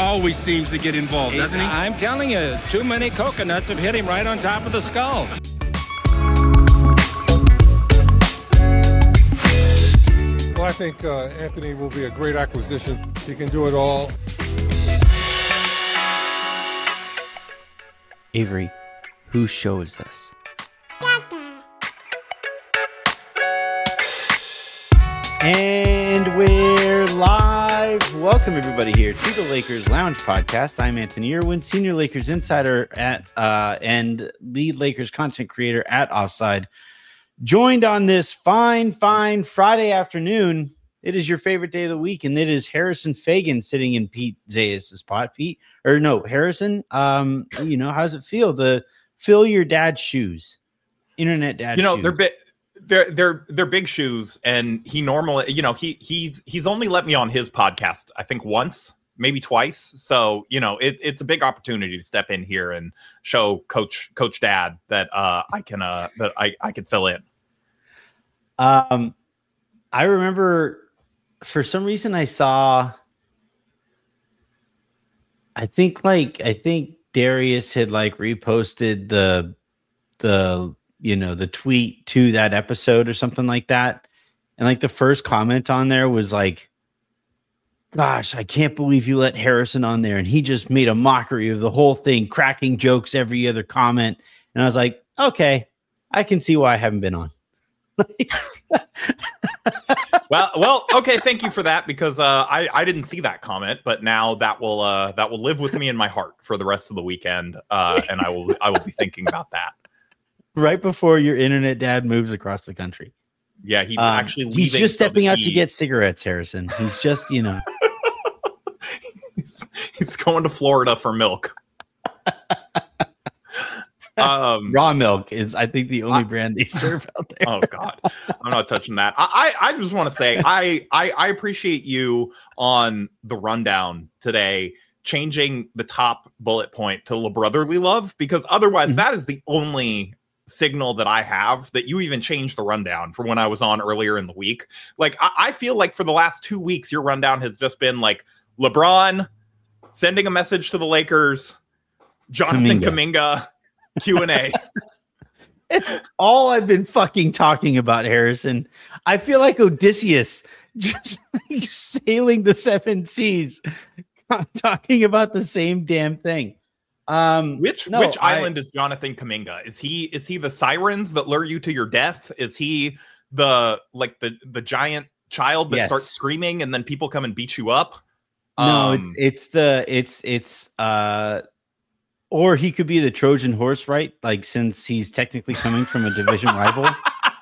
always seems to get involved, doesn't he? I'm telling you, too many coconuts have hit him right on top of the skull. Well, I think Anthony will be a great acquisition. He can do it all. Avery, whose show is this? And we're live. Welcome everybody here to the Lakers Lounge Podcast. I'm Anthony Irwin, Senior Lakers Insider at and lead Lakers content creator at Offside. Joined on this fine Friday afternoon. It is your favorite day of the week, and it is Harrison Fagan sitting in Pete Zayas' spot. Harrison. How's it feel to fill your dad's shoes? Internet dad. Shoes. They're big shoes, and he normally, he's only let me on his podcast, I think once, maybe twice. So, it's a big opportunity to step in here and show Coach Dad that I can fill in. I remember for some reason I think Darius had reposted the tweet to that episode or something like that. And the first comment on there was gosh, I can't believe you let Harrison on there. And he just made a mockery of the whole thing, cracking jokes every other comment. And I was like, okay, I can see why I haven't been on. Well, okay. Thank you for that, because I didn't see that comment, but now that will live with me in my heart for the rest of the weekend. And I will be thinking about that. Right before your internet dad moves across the country. Yeah, he's actually leaving. He's just stepping out to get cigarettes, Harrison. He's just, he's going to Florida for milk. Raw milk is, I think, the only brand they serve out there. Oh God, I'm not touching that. I just want to say I appreciate you on the rundown today, changing the top bullet point to LeBrotherly love, because otherwise that is the only signal that I have that you even changed the rundown from when I was on earlier in the week. I feel like for the last 2 weeks, your rundown has just been LeBron sending a message to the Lakers, Jonathan Kuminga Q&A. It's all I've been fucking talking about, Harrison. I feel like Odysseus just sailing the 7 seas, talking about the same damn thing. Which island is Jonathan Kuminga? Is he the sirens that lure you to your death? Is he the giant child that starts screaming and then people come and beat you up? No, or he could be the Trojan horse, right? Since he's technically coming from a division rival.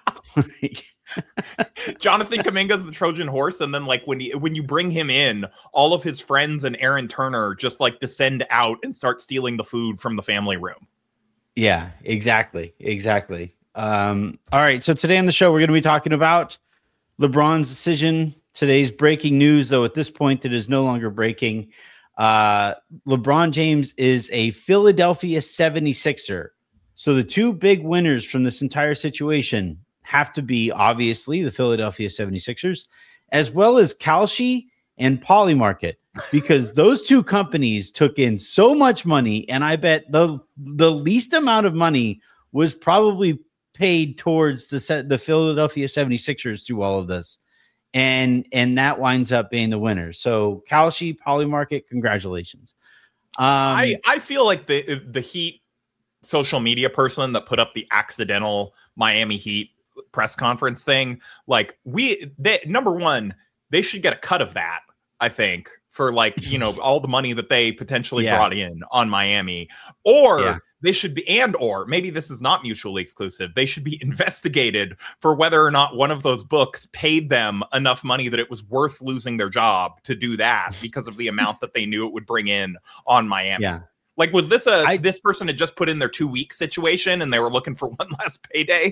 Jonathan Kuminga's the Trojan horse, and then when you bring him in, all of his friends and Aaron Turner just descend out and start stealing the food from the family room. Yeah, exactly. All right, so today on the show we're going to be talking about LeBron's decision. Today's breaking news, though at this point it is no longer breaking. LeBron James is a Philadelphia 76er. So the two big winners from this entire situation have to be, obviously, the Philadelphia 76ers, as well as Kalshi and Polymarket, because those two companies took in so much money, and I bet the least amount of money was probably paid towards the Philadelphia 76ers through all of this, and that winds up being the winner. So Kalshi, Polymarket, congratulations. I feel like the Heat social media person that put up the accidental Miami Heat press conference thing, number one, they should get a cut of that, I think, for all the money that they potentially brought in on Miami, or they should be, or maybe this is not mutually exclusive, they should be investigated for whether or not one of those books paid them enough money that it was worth losing their job to do that because of the amount that they knew it would bring in on Miami. Yeah. Was this this person had just put in their 2-week situation and they were looking for one last payday?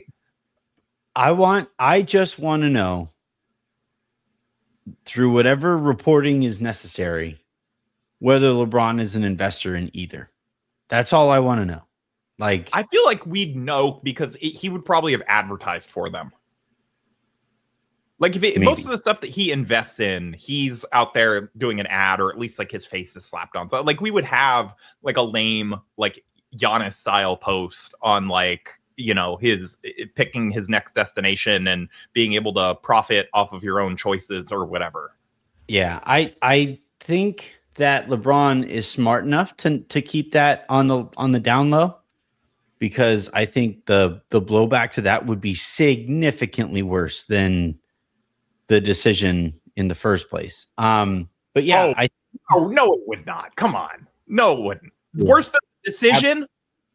I just want to know, through whatever reporting is necessary, whether LeBron is an investor in either. That's all I want to know. I feel like we'd know because he would probably have advertised for them. Like most of the stuff that he invests in, he's out there doing an ad, or at least like his face is slapped on. So like we would have like a lame like Giannis style post on like, you know, his picking his next destination and being able to profit off of your own choices or whatever. Yeah, I think that LeBron is smart enough to keep that on the down low, because I think the blowback to that would be significantly worse than the decision in the first place. But yeah, no, it would not. Come on. No, it wouldn't. Worse than the decision.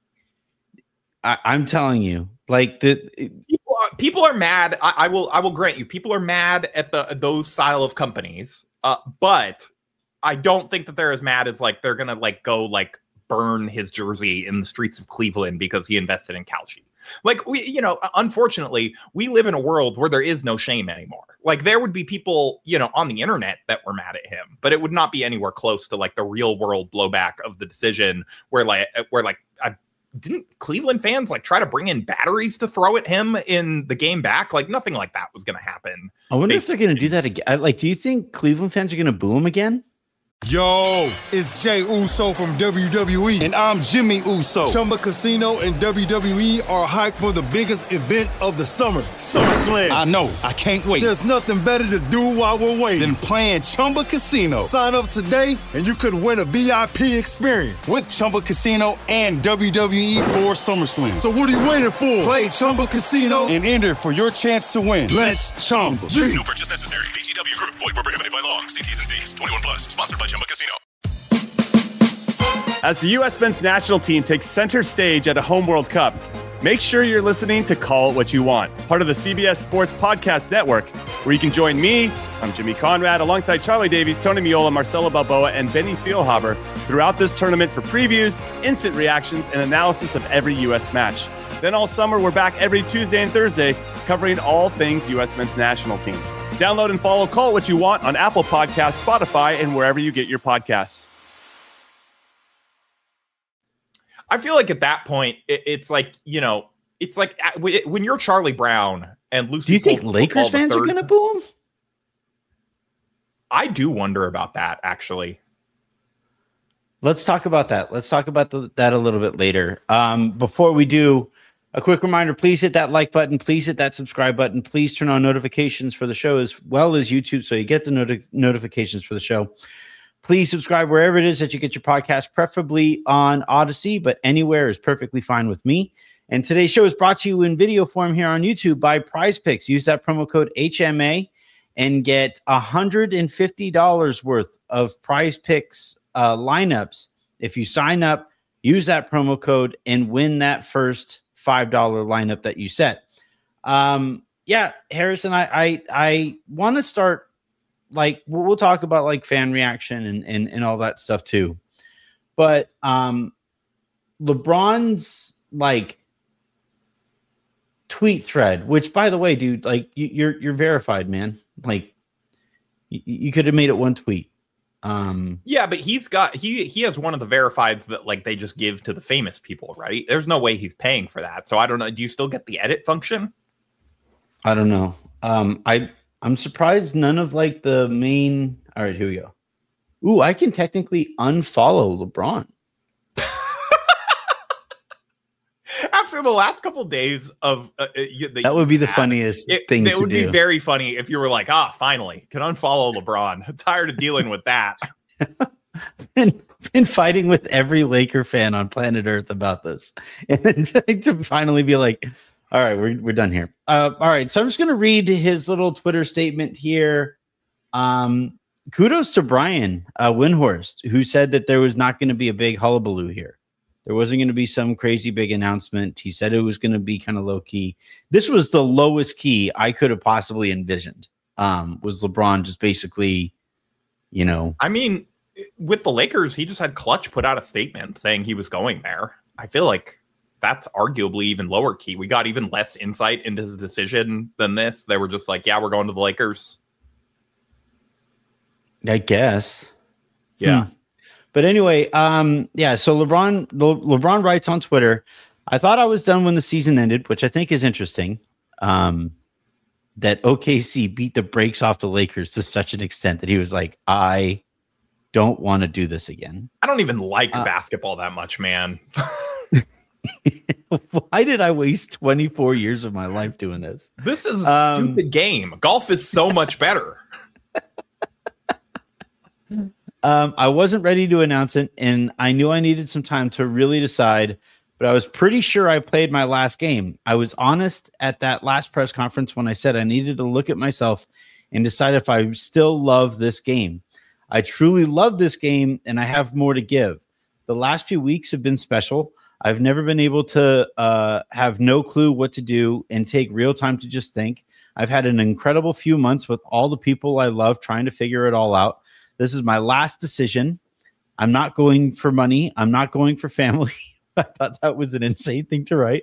I'm telling you, like people are mad. I will grant you, people are mad at those style of companies. But I don't think that they're as mad as like they're gonna like go like burn his jersey in the streets of Cleveland because he invested in Calci. Like we, you know, unfortunately, we live in a world where there is no shame anymore. Like there would be people, you know, on the internet that were mad at him, but it would not be anywhere close to like the real world blowback of the decision where didn't Cleveland fans like try to bring in batteries to throw at him in the game back? Like nothing like that was going to happen. I wonder if they're going to do that again. Like, do you think Cleveland fans are going to boo him again? Yo, it's Jay Uso from WWE, and I'm Jimmy Uso. Chumba Casino and WWE are hyped for the biggest event of the summer, SummerSlam. I know, I can't wait. There's nothing better to do while we're waiting than playing Chumba Casino. Sign up today, and you could win a VIP experience with Chumba Casino and WWE for SummerSlam. So what are you waiting for? Play Chumba Casino and enter for your chance to win. Let's Chumba. No purchase necessary. VGW Group. Void where prohibited by law. See T's and C's. 21 plus. Sponsored by Chumba Casino. As the U.S. men's national team takes center stage at a home World Cup, make sure you're listening to Call It What You Want, part of the CBS Sports Podcast Network, where you can join me, I'm Jimmy Conrad, alongside Charlie Davies, Tony Miola, Marcelo Balboa, and Benny Feilhaber throughout this tournament for previews, instant reactions, and analysis of every U.S. match. Then all summer, we're back every Tuesday and Thursday, covering all things U.S. men's national team. Download and follow Call It What You Want on Apple Podcasts, Spotify, and wherever you get your podcasts. I feel like at that point, it's like, you know, it's like when you're Charlie Brown and Lucy. Do you think Lakers fans are going to boo him? I do wonder about that, actually. Let's talk about that. Let's talk about that a little bit later. Before we do, a quick reminder, please hit that like button. Please hit that subscribe button. Please turn on notifications for the show as well as YouTube so you get the notifications for the show. Please subscribe wherever it is that you get your podcast, preferably on Odyssey, but anywhere is perfectly fine with me. And today's show is brought to you in video form here on YouTube by Prize Picks. Use that promo code HMA and get $150 worth of Prize Picks lineups. If you sign up, use that promo code and win that first $5 lineup that you set. Yeah, Harrison, I want to start, like, we'll talk about like fan reaction and all that stuff too. But LeBron's like tweet thread, which by the way, dude, like you're verified, man. Like you could have made it one tweet. Yeah, but he has one of the verifieds that like they just give to the famous people, right? There's no way he's paying for that. So I don't know. Do you still get the edit function? I don't know. I'm surprised none of like the main. All right, here we go. Ooh, I can technically unfollow LeBron. After the last couple of days of that would be the funniest thing to do. It would be very funny if you were like, finally, can unfollow LeBron. I'm tired of dealing with that. been fighting with every Laker fan on planet Earth about this. And then to finally be like, all right, we're done here. All right, so I'm just going to read his little Twitter statement here. Kudos to Brian Windhorst, who said that there was not going to be a big hullabaloo here. There wasn't going to be some crazy big announcement. He said it was going to be kind of low key. This was the lowest key I could have possibly envisioned. Was LeBron just basically, you know? I mean, with the Lakers, he just had Clutch put out a statement saying he was going there. I feel like that's arguably even lower key. We got even less insight into his decision than this. They were just like, yeah, we're going to the Lakers. I guess. Yeah. But anyway, yeah, so LeBron writes on Twitter, I thought I was done when the season ended, which I think is interesting. that OKC beat the brakes off the Lakers to such an extent that he was like, I don't want to do this again. I don't even like basketball that much, man. Why did I waste 24 years of my life doing this? This is a stupid game. Golf is so much better. I wasn't ready to announce it, and I knew I needed some time to really decide, but I was pretty sure I played my last game. I was honest at that last press conference when I said I needed to look at myself and decide if I still love this game. I truly love this game, and I have more to give. The last few weeks have been special. I've never been able to have no clue what to do and take real time to just think. I've had an incredible few months with all the people I love trying to figure it all out. This is my last decision. I'm not going for money. I'm not going for family. I thought that was an insane thing to write.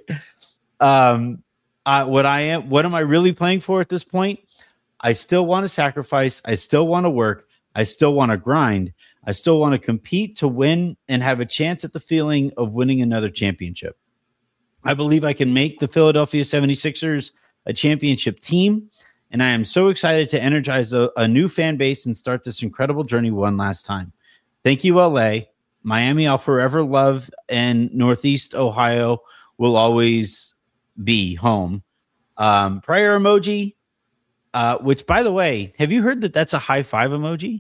What am I really playing for at this point? I still want to sacrifice. I still want to work. I still want to grind. I still want to compete to win and have a chance at the feeling of winning another championship. I believe I can make the Philadelphia 76ers a championship team, and I am so excited to energize a new fan base and start this incredible journey one last time. Thank you, LA. Miami, I'll forever love, and Northeast Ohio will always be home. Prayer emoji, which, by the way, have you heard that that's a high five emoji?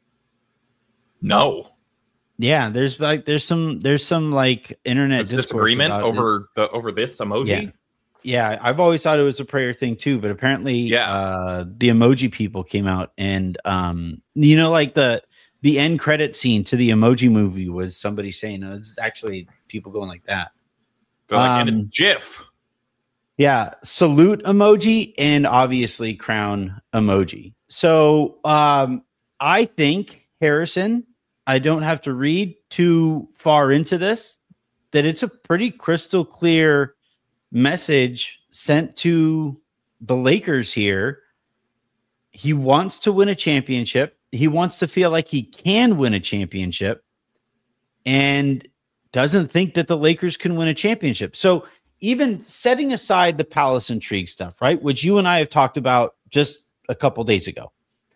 No. Yeah, there's some like internet disagreement over this emoji. Yeah. Yeah, I've always thought it was a prayer thing too, but apparently, the emoji people came out and like the end credit scene to the Emoji Movie was somebody saying, "No, it's actually people going like that." So and it's GIF. Yeah, salute emoji and obviously crown emoji. So I think, Harrison, I don't have to read too far into this, that it's a pretty crystal clear message sent to the Lakers here. He wants to win a championship. He wants to feel like he can win a championship and doesn't think that the Lakers can win a championship. So even setting aside the palace intrigue stuff, right, which you and I have talked about just a couple days ago,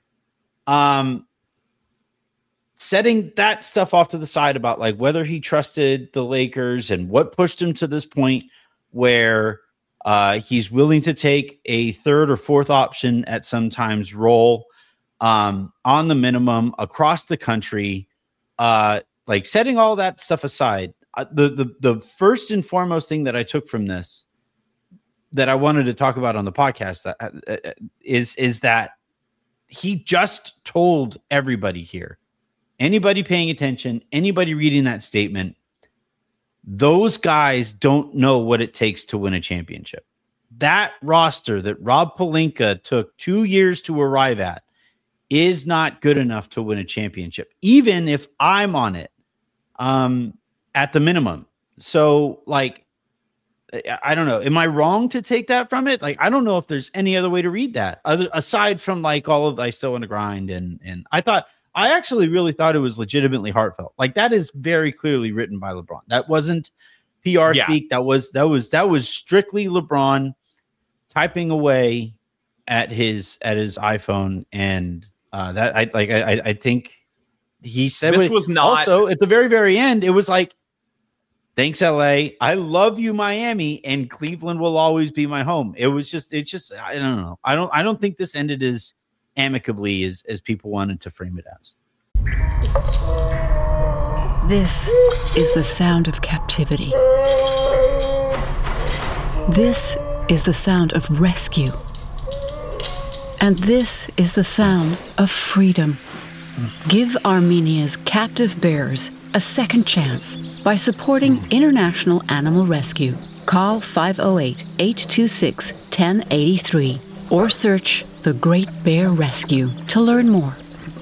setting that stuff off to the side about like whether he trusted the Lakers and what pushed him to this point where he's willing to take a third or fourth option at sometimes role on the minimum across the country, like setting all that stuff aside. The first and foremost thing that I took from this that I wanted to talk about on the podcast is that he just told everybody here, anybody paying attention, anybody reading that statement, those guys don't know what it takes to win a championship. That roster that Rob Pelinka took 2 years to arrive at is not good enough to win a championship, even if I'm on it at the minimum. So, like, I don't know. Am I wrong to take that from it? Like, I don't know if there's any other way to read that aside from like all of I still want to grind. And I actually really thought it was legitimately heartfelt. Like that is very clearly written by LeBron. That wasn't PR speak. That was strictly LeBron typing away at his iPhone. And I think he said this was not also at the very, very end. It was like, thanks, LA. I love you, Miami, and Cleveland will always be my home. It's just, I don't know. I don't think this ended as amicably as people wanted to frame it as. This is the sound of captivity. This is the sound of rescue. And this is the sound of freedom. Give Armenia's captive bears a second chance by supporting International Animal Rescue. Call 508-826-1083 or search The Great Bear Rescue to learn more.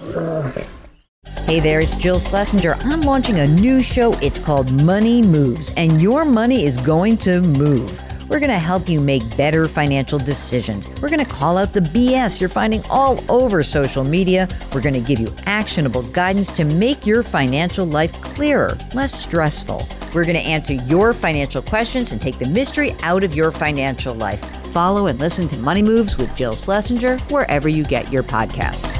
Hey there, it's Jill Schlesinger. I'm launching a new show. It's called Money Moves, and your money is going to move. We're going to help you make better financial decisions. We're going to call out the BS you're finding all over social media. We're going to give you actionable guidance to make your financial life clearer, less stressful. We're going to answer your financial questions and take the mystery out of your financial life. follow and listen to Money Moves with Jill Schlesinger wherever you get your podcasts.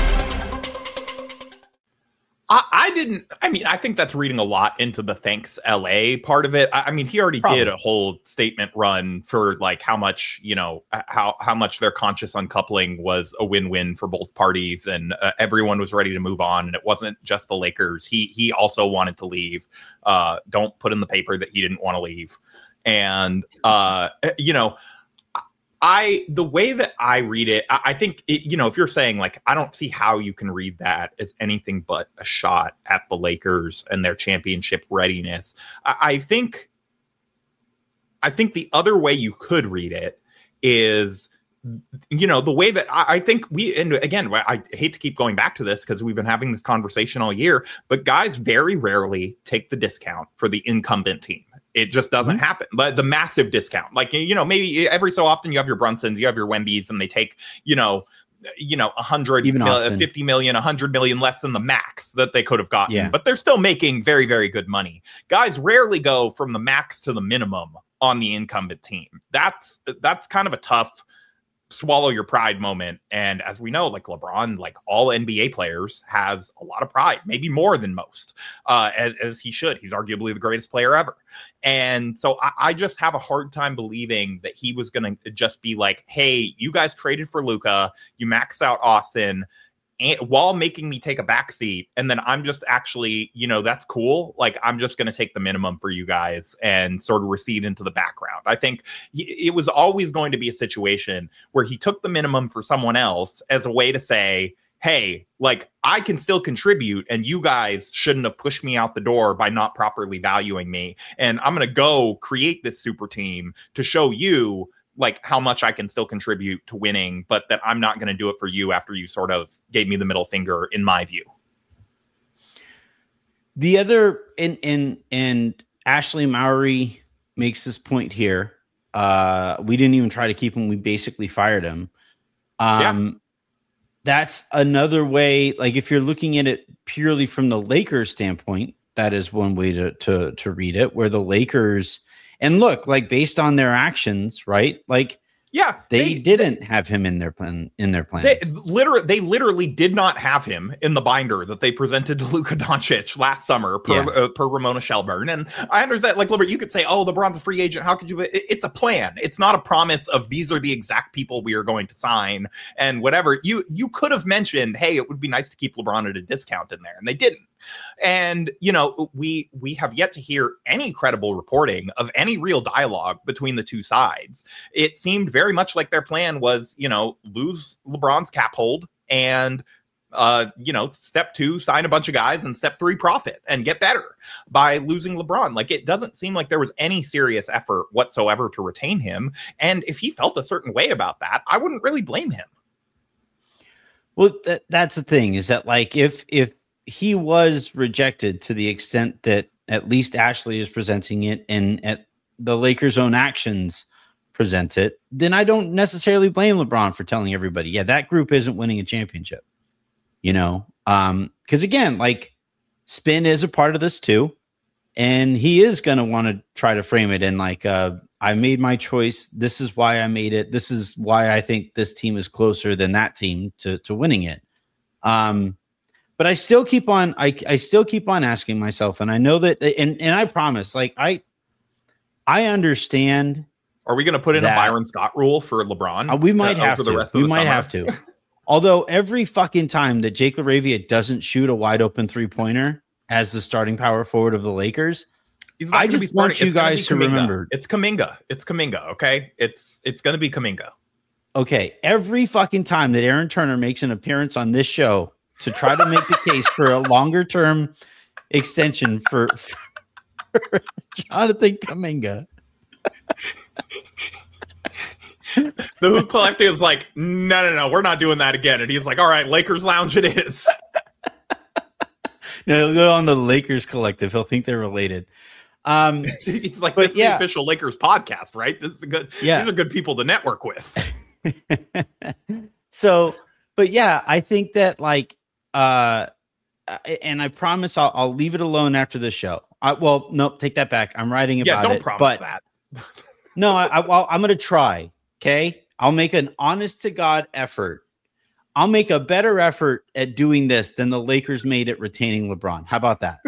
I think that's reading a lot into the thanks LA part of it. I mean, he already did a whole statement run for like how much, how much their conscious uncoupling was a win-win for both parties, and everyone was ready to move on. And it wasn't just the Lakers. He also wanted to leave. Don't put in the paper that he didn't want to leave. And, the way that I read it, I think, if you're saying like, I don't see how you can read that as anything but a shot at the Lakers and their championship readiness. I think the other way you could read it is, the way that I think and again, I hate to keep going back to this because we've been having this conversation all year, but guys very rarely take the discount for the incumbent team. It just doesn't happen. But the massive discount, like, maybe every so often you have your Brunsons, you have your Wembys, and they take, 100, even 50 million, 100 million less than the max that they could have gotten. Yeah. But they're still making very, very good money. Guys rarely go from the max to the minimum on the incumbent team. That's kind of a tough swallow your pride moment. And as we know, like LeBron, like all NBA players, has a lot of pride, maybe more than most, as he should. He's arguably the greatest player ever. And so I just have a hard time believing that he was going to just be like, hey, you guys traded for Luka, you maxed out Austin, while making me take a backseat, and then I'm just actually, that's cool. Like, I'm just going to take the minimum for you guys and sort of recede into the background. I think it was always going to be a situation where he took the minimum for someone else as a way to say, hey, like, I can still contribute, and you guys shouldn't have pushed me out the door by not properly valuing me. And I'm going to go create this super team to show you like how much I can still contribute to winning, but that I'm not going to do it for you after you sort of gave me the middle finger, in my view. The other, and Ashley Mowry makes this point here. We didn't even try to keep him. We basically fired him. That's another way. Like, if you're looking at it purely from the Lakers standpoint, that is one way to read it, where the Lakers, and look, like, based on their actions, right? Like, yeah, they didn't have him in their plan. They literally did not have him in the binder that they presented to Luka Doncic last summer per Ramona Shelburne. And I understand, like, you could say, "Oh, LeBron's a free agent. How could you?" It's a plan. It's not a promise of these are the exact people we are going to sign and whatever. You could have mentioned, "Hey, it would be nice to keep LeBron at a discount in there," and they didn't. And, we have yet to hear any credible reporting of any real dialogue between the two sides. It seemed very much like their plan was, lose LeBron's cap hold and, step 2, sign a bunch of guys, and step 3, profit and get better by losing LeBron. Like, it doesn't seem like there was any serious effort whatsoever to retain him. And if he felt a certain way about that, I wouldn't really blame him. Well, that's the thing, is that, like, if he was rejected to the extent that at least Ashley is presenting it and at the Lakers' own actions present it, then I don't necessarily blame LeBron for telling everybody, yeah, that group isn't winning a championship, because again, like, spin is a part of this too. And he is going to want to try to frame it in like, I made my choice. This is why I made it. This is why I think this team is closer than that team to winning it. But I still keep on, I still keep on asking myself, and I know that, and I promise, like, I understand. Are we going to put in a Byron Scott rule for LeBron? We might have to. We might have to. Although every fucking time that Jake LaRavia doesn't shoot a wide open 3-pointer as the starting power forward of the Lakers, I just want you guys to remember. It's Kuminga. It's Kuminga. Okay. It's going to be Kuminga. Okay. Every fucking time that Aaron Turner makes an appearance on this show to try to make the case for a longer term extension for Jonathan Kuminga. The Hoop Collective is like, no, we're not doing that again. And he's like, all right, Lakers Lounge it is. No, he'll go on the Lakers Collective. He'll think they're related. He's like, this is the official Lakers podcast, right? This is good. Yeah. These are good people to network with. So, but yeah, I think that, like, and I promise I'll leave it alone after the show. Well, no, take that back. I'm writing about it. Yeah, don't promise that. No, I'm going to try. Okay. I'll make an honest to God effort. I'll make a better effort at doing this than the Lakers made at retaining LeBron. How about that?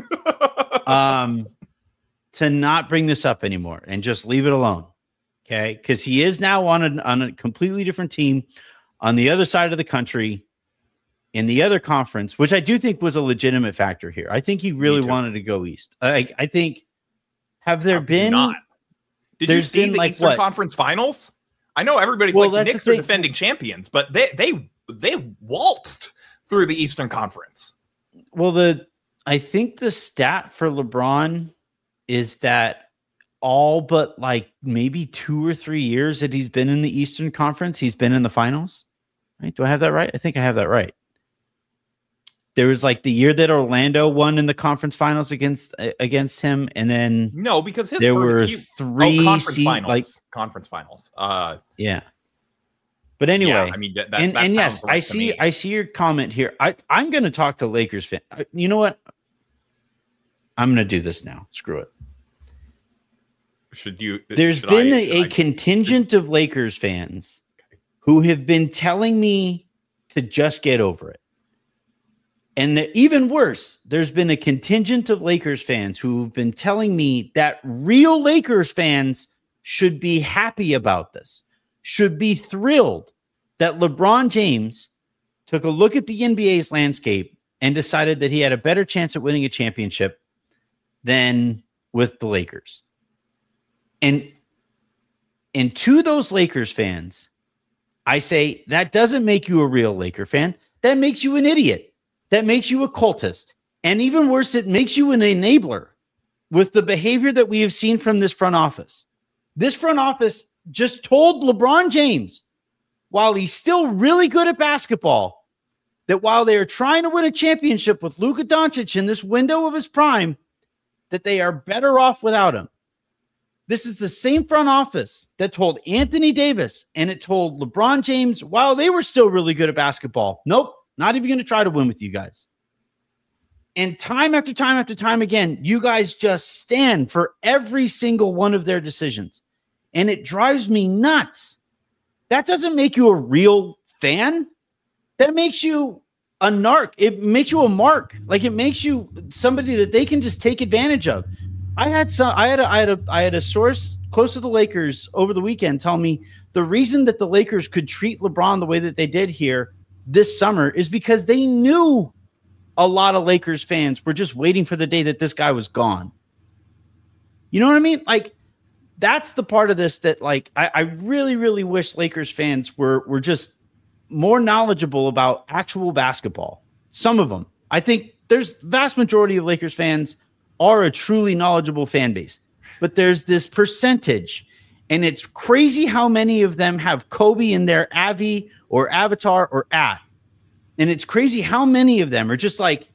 To not bring this up anymore and just leave it alone. Okay. Because he is now on a completely different team on the other side of the country in the other conference, which I do think was a legitimate factor here. I think he really wanted to go east. I think, have there been not? Did you see the Eastern Conference Finals? I know everybody's like the Knicks are defending champions, but they waltzed through the Eastern Conference. Well, I think the stat for LeBron is that all but like maybe 2 or 3 years that he's been in the Eastern Conference, he's been in the finals. Right? Do I have that right? I think I have that right. There was like the year that Orlando won in the conference finals against him, and then no, because there were 3 conference finals. Yeah. But anyway, yeah, I mean, and yes, I see your comment here. I'm going to talk to Lakers fans. You know what? I'm going to do this now. Screw it. There's been a contingent of Lakers fans who have been telling me to just get over it. And even worse, there's been a contingent of Lakers fans who've been telling me that real Lakers fans should be happy about this, should be thrilled that LeBron James took a look at the NBA's landscape and decided that he had a better chance at winning a championship than with the Lakers. And to those Lakers fans, I say that doesn't make you a real Laker fan. That makes you an idiot. That makes you a cultist. And even worse, it makes you an enabler with the behavior that we have seen from this front office. This front office just told LeBron James, while he's still really good at basketball, that while they are trying to win a championship with Luka Doncic in this window of his prime, that they are better off without him. This is the same front office that told Anthony Davis and it told LeBron James while they were still really good at basketball, nope, not even going to try to win with you guys. And time after time after time again, you guys just stand for every single one of their decisions. And it drives me nuts. That doesn't make you a real fan. That makes you a narc. It makes you a mark. Like it makes you somebody that they can just take advantage of. I had a source close to the Lakers over the weekend tell me the reason that the Lakers could treat LeBron the way that they did here this summer is because they knew a lot of Lakers fans were just waiting for the day that this guy was gone. You know what I mean? Like, that's the part of this that, like, I really, really wish Lakers fans were just more knowledgeable about actual basketball. Some of them. I think there's vast majority of Lakers fans are a truly knowledgeable fan base. But there's this percentage, and it's crazy how many of them have Kobe in their Avi or avatar or at. And it's crazy how many of them are just like,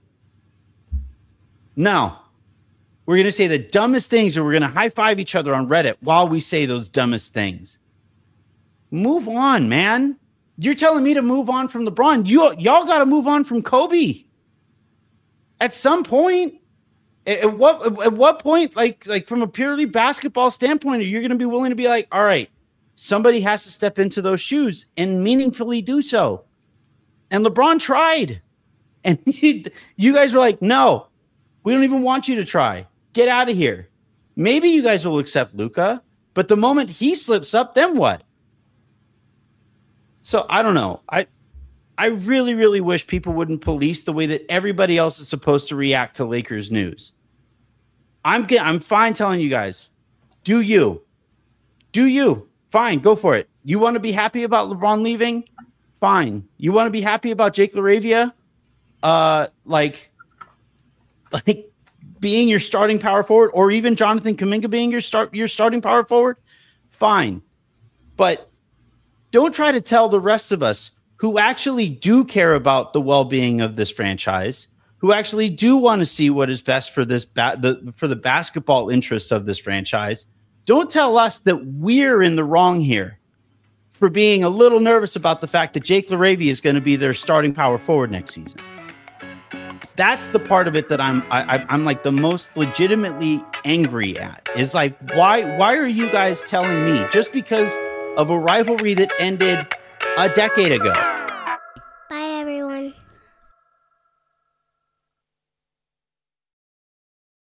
no, we're going to say the dumbest things and we're going to high five each other on Reddit while we say those dumbest things. Move on, man. You're telling me to move on from LeBron. Y'all got to move on from Kobe. At some point, at what point, like from a purely basketball standpoint, are you going to be willing to be like, all right, somebody has to step into those shoes and meaningfully do so? And LeBron tried. And you guys were like, no, we don't even want you to try. Get out of here. Maybe you guys will accept Luka, but the moment he slips up, then what? So I don't know. I really, really wish people wouldn't police the way that everybody else is supposed to react to Lakers news. I'm fine telling you guys, do you. Fine, go for it. You want to be happy about LeBron leaving? Fine. You want to be happy about Jake LaRavia? Like being your starting power forward, or even Jonathan Kuminga being your starting power forward? Fine. But don't try to tell the rest of us who actually do care about the well-being of this franchise, who actually do want to see what is best for this for the basketball interests of this franchise. Don't tell us that we're in the wrong here for being a little nervous about the fact that Jake LaRavia is going to be their starting power forward next season. That's the part of it that I'm like the most legitimately angry at. Is like, why are you guys telling me just because of a rivalry that ended a decade ago.